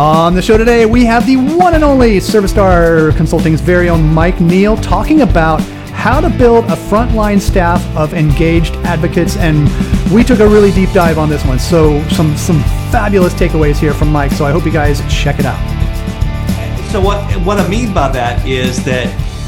On the show today, we have the one and only ServiceStar Consulting's very own Mike Neal talking about how to build a frontline staff of engaged advocates, and we took a really deep dive on this one. So some fabulous takeaways here from Mike. So I hope you guys check it out. So what I mean by that is that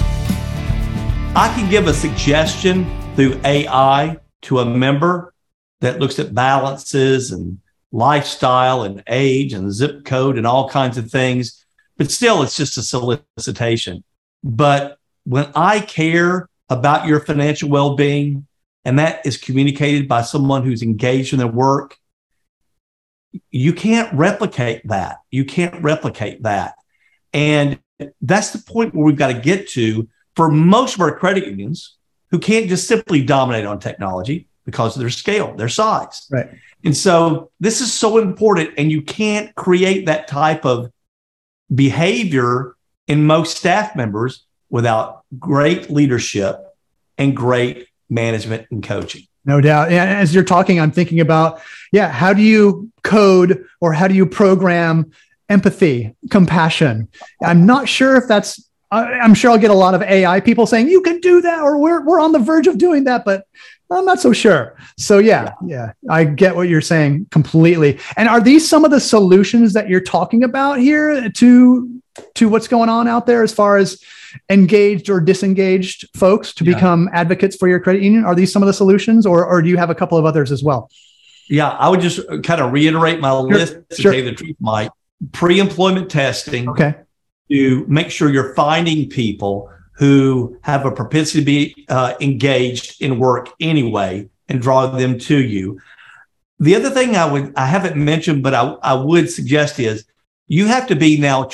I can give a suggestion through AI to a member that looks at balances and lifestyle and age and zip code and all kinds of things, but still it's just a solicitation. But when I care about your financial well-being, and that is communicated by someone who's engaged in their work, you can't replicate that. You can't replicate that. And that's the point where we've got to get to for most of our credit unions who can't just simply dominate on technology because of their scale, their size. Right. And so this is so important, and you can't create that type of behavior in most staff members without great leadership and great management and coaching. No doubt. And as you're talking, I'm thinking about, how do you code or how do you program empathy, compassion? I'm not sure if that's, I'm sure I'll get a lot of AI people saying, you can do that, or we're on the verge of doing that, but I'm not so sure. So yeah, I get what you're saying completely. And are these some of the solutions that you're talking about here to what's going on out there as far as engaged or disengaged folks to become advocates for your credit union? Are these some of the solutions, or do you have a couple of others as well? Yeah, I would just kind of reiterate my list to tell you the truth, Mike. Pre-employment testing to make sure you're finding people who have a propensity to be engaged in work anyway and draw them to you. The other thing I haven't mentioned, but I would suggest is you have to be now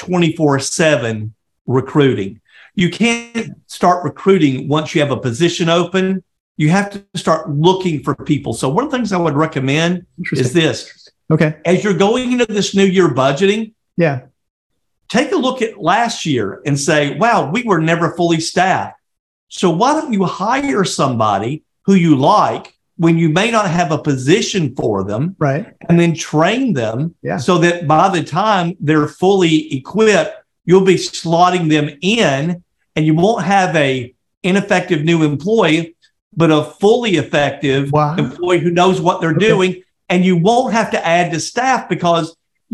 24/7 recruiting. You can't start recruiting once you have a position open. You have to start looking for people. So one of the things I would recommend is this. Okay. As you're going into this new year budgeting, take a look at last year and say, wow, we were never fully staffed. So why don't you hire somebody who you like when you may not have a position for them, right? And then train them so that by the time they're fully equipped, you'll be slotting them in, and you won't have a ineffective new employee, but a fully effective employee who knows what they're doing. And you won't have to add to staff because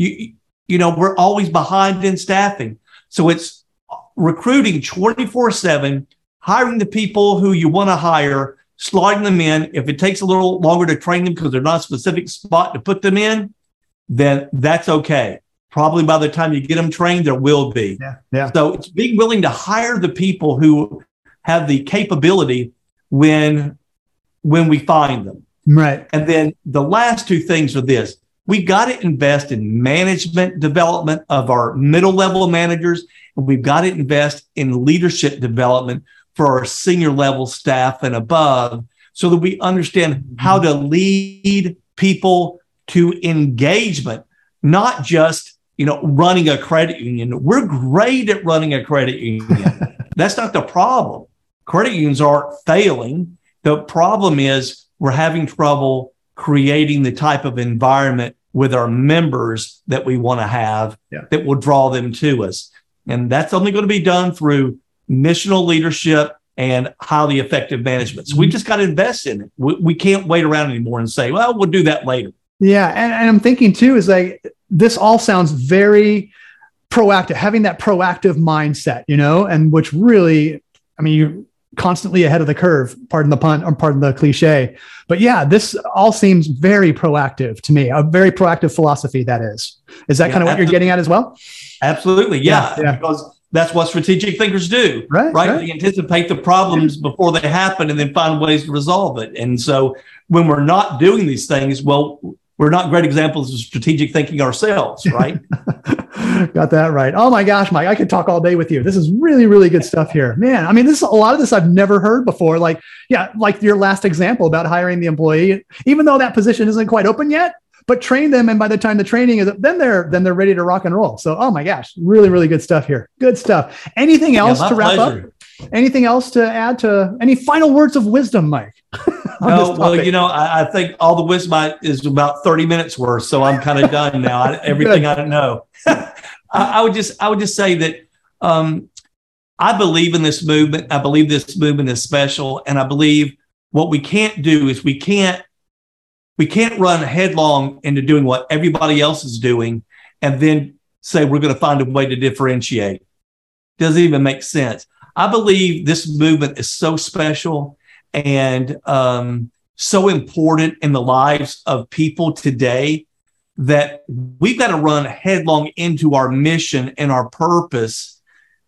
we're always behind in staffing. So it's recruiting 24/7, hiring the people who you want to hire, slotting them in. If it takes a little longer to train them because they're not a specific spot to put them in, then that's okay. Probably by the time you get them trained, there will be. So it's being willing to hire the people who have the capability when we find them. Right. And then the last two things are this. We got to invest in management development of our middle level managers, and we've got to invest in leadership development for our senior level staff and above, so that we understand how to lead people to engagement, not just, running a credit union. We're great at running a credit union. That's not the problem. Credit unions aren't failing. The problem is we're having trouble creating the type of environment with our members that we want to have that will draw them to us. And that's only going to be done through missional leadership and highly effective management. So we've just got to invest in it. We can't wait around anymore and say, well, we'll do that later. Yeah. And I'm thinking too, is like, this all sounds very proactive, having that proactive mindset, and which really, you're constantly ahead of the curve, pardon the pun or pardon the cliche. But this all seems very proactive to me, a very proactive philosophy that is. Is that kind of what you're getting at as well? Absolutely. Because that's what strategic thinkers do, right? They anticipate the problems before they happen and then find ways to resolve it. And so when we're not doing these things, well, we're not great examples of strategic thinking ourselves, right? Got that right. Oh my gosh, Mike, I could talk all day with you. This is really, really good stuff here, man. This is a lot of this I've never heard before. Like your last example about hiring the employee, even though that position isn't quite open yet, but train them. And by the time the training is, then they're ready to rock and roll. So, oh my gosh, really, really good stuff here. Good stuff. Anything else to wrap up? Anything else to add to any final words of wisdom, Mike? No, well, I think all the wisdom is about 30 minutes worth. So I'm kind of done now. Everything I don't know. I would just say that I believe in this movement. I believe this movement is special, and I believe what we can't do is we can't run headlong into doing what everybody else is doing, and then say we're going to find a way to differentiate. Doesn't even make sense. I believe this movement is so special and so important in the lives of people today that we've got to run headlong into our mission and our purpose,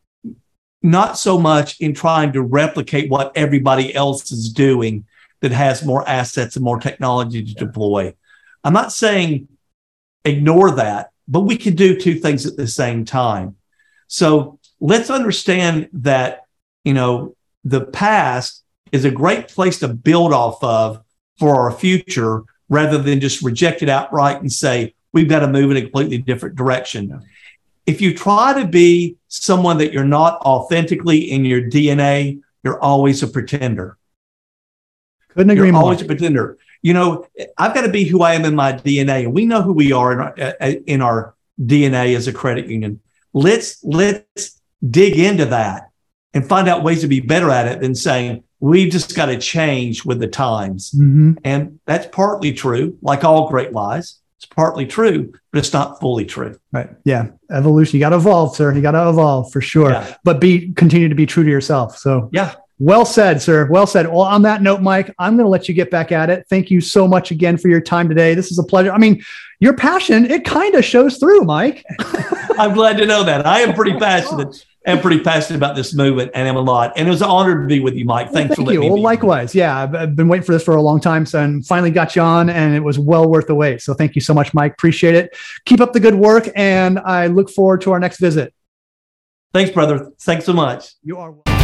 not so much in trying to replicate what everybody else is doing that has more assets and more technology to deploy. I'm not saying ignore that, but we can do two things at the same time. So let's understand that, the past is a great place to build off of for our future, rather than just reject it outright and say, we've got to move in a completely different direction. Yeah. If you try to be someone that you're not authentically in your DNA, you're always a pretender. Couldn't agree more. You're always a pretender. I've got to be who I am in my DNA, and we know who we are in our DNA as a credit union. Let's dig into that and find out ways to be better at it than saying, we've just got to change with the times. Mm-hmm. And that's partly true, like all great lies. It's partly true, but it's not fully true. Right. Yeah. Evolution. You got to evolve, sir. You got to evolve for sure. Yeah. But continue to be true to yourself. So yeah. Well said, sir. Well said. Well, on that note, Mike, I'm going to let you get back at it. Thank you so much again for your time today. This is a pleasure. I mean, your passion, it kind of shows through, Mike. I'm glad to know that. I am pretty passionate. I'm pretty passionate about this movement, and I'm a lot. And it was an honor to be with you, Mike. Thanks for letting me be. Likewise. Yeah, I've been waiting for this for a long time, so and finally got you on, and it was well worth the wait. So thank you so much, Mike. Appreciate it. Keep up the good work, and I look forward to our next visit. Thanks, brother. Thanks so much. You are welcome.